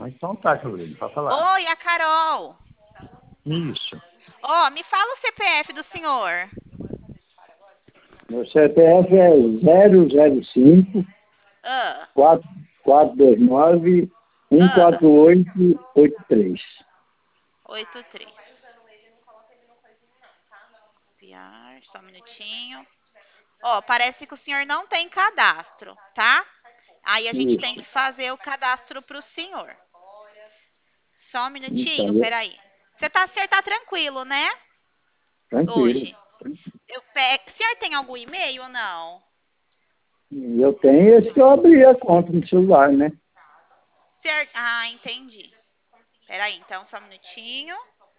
Então tá, Júlio, pode falar. Oi, a Carol. Isso. Ó, me fala o CPF do senhor. Meu CPF é 005 Ah, 429 ah, 14883. 83. Copiar, só um minutinho. Ó, parece que o senhor não tem cadastro, tá? Aí a gente tem Isso. que fazer o cadastro pro senhor. Só um minutinho, Então, peraí. Você tá tranquilo, né? tranquilo. Hoje. O senhor tem algum e-mail ou não? Eu tenho esse que eu abri a conta no celular, né? Ah, entendi. Peraí, então, só um minutinho.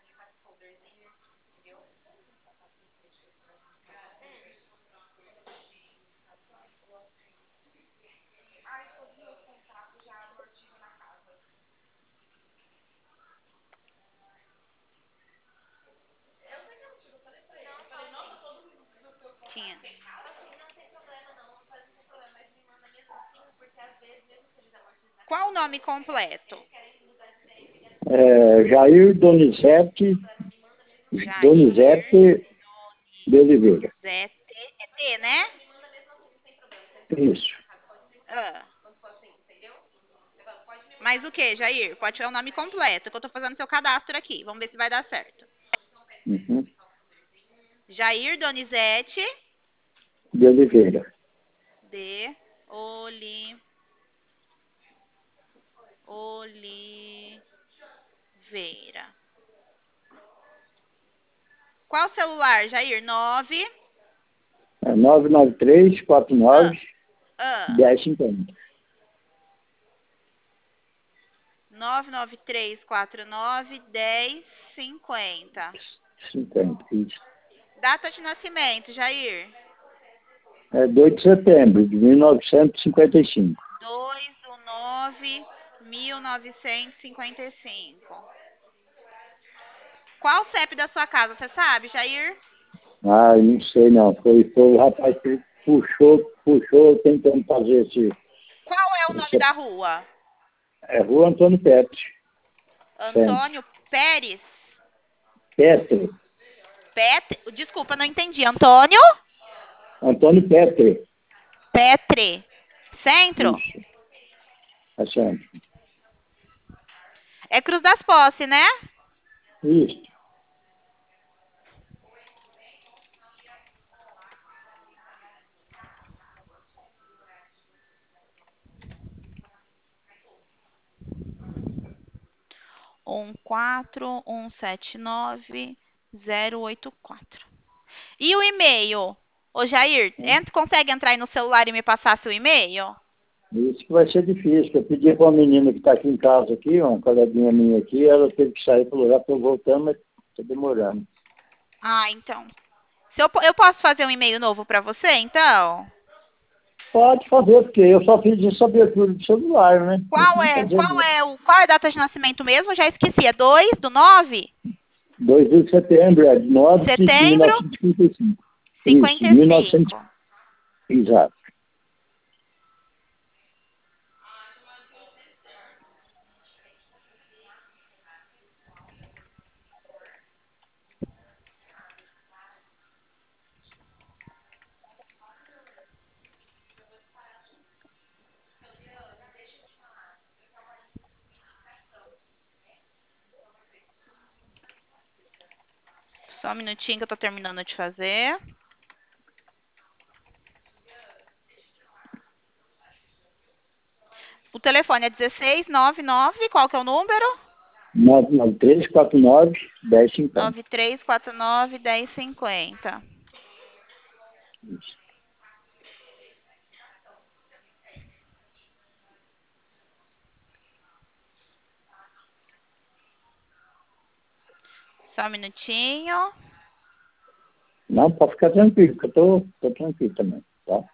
Tinha. Qual o nome completo? Jair Donizete, Jair Donizete de Oliveira. Zete. É T, né? Isso. Ah. Mas o que, Jair? Pode tirar o nome completo, que eu tô fazendo seu cadastro aqui. Vamos ver se vai dar certo. Uhum. Jair Donizete De Oliveira. de Oliveira. Qual celular, Jair? 9. 993 Ah, 49 ah. 1050. 993491050. 50, isso. Data de nascimento, Jair. 2 de setembro de 1955. 2/9/1955. Qual o CEP da sua casa, você sabe, Jair? Ah, não sei não. Foi o rapaz que puxou tentando fazer Qual é o nome esse. da rua? É Rua Antônio Petri, centro. Antônio Pérez? Petri. Desculpa, não entendi. Antônio Antônio Petri. Petre. Centro? Isso, é centro. É Cruz das Posse, né? Isso. Quatro 14179 084. E o e-mail? Ô, Jair, consegue entrar aí no celular e me passar seu e-mail? Isso que vai ser difícil. Eu pedi para uma menina que está aqui em casa, aqui, uma coleguinha minha aqui, ela teve que sair para o lugar, estou voltando, mas está demorando. Ah, então. Eu posso fazer um e-mail novo para você, então? Pode fazer, porque eu só fiz essa abertura do celular, né? Isso não quer dizer nada. Qual é a data de nascimento mesmo? Já esqueci. É 2/9? 2 de setembro, é de 9 de Setembro 1955. Isso, 1900, 55. exato. Só um minutinho que eu tô terminando de fazer. O telefone é 1699. Qual que é o número? 993 49 1050. 93491050. Isso. Só um minutinho. Não, pode ficar tranquilo, que eu tô tranquilo também, tá?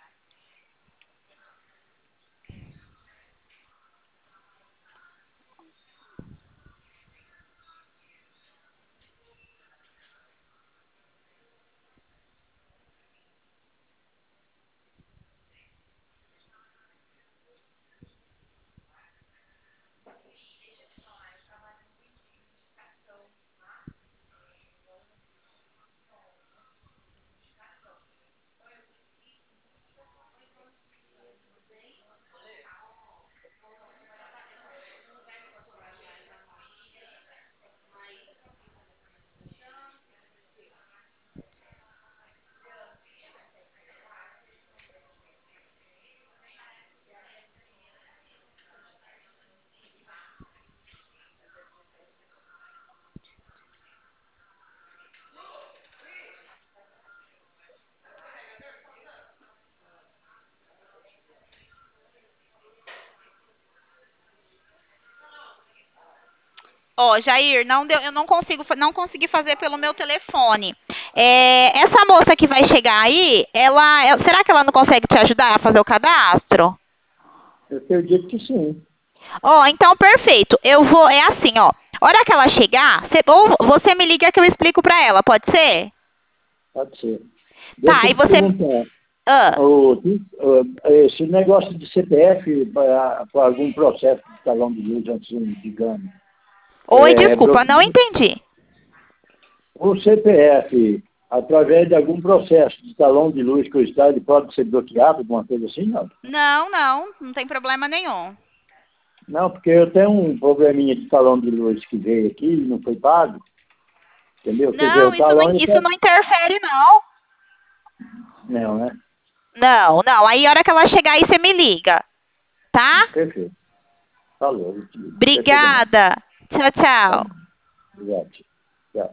Ó, Jair, não deu, eu não consegui fazer pelo meu telefone. Essa moça que vai chegar aí, será que ela não consegue te ajudar a fazer o cadastro? Eu acredito que sim, Ó, então perfeito. É assim, ó. Hora que ela chegar, ou você me liga que eu explico pra ela, pode ser? pode ser. Tá, Deixa aí eu te você. perguntar, Ah, esse negócio de CPF para algum processo de talão de luz, assim, digamos, oi, é, desculpa, não entendi. o CPF, através de algum processo de talão de luz que o Estado ele pode ser bloqueado, alguma coisa assim, não? Não, não, não tem problema nenhum. Não, porque eu tenho um probleminha de talão de luz que veio aqui e não foi pago, entendeu? Quer dizer, Não, o talão ele isso tá... não interfere, não. Não, né? Não, não. Aí, a hora que ela chegar aí, você me liga, tá? Perfeito. Falou, eu te ligo. Perfeitamente. Obrigada. Tchau, Tá tchau. bom. Obrigado.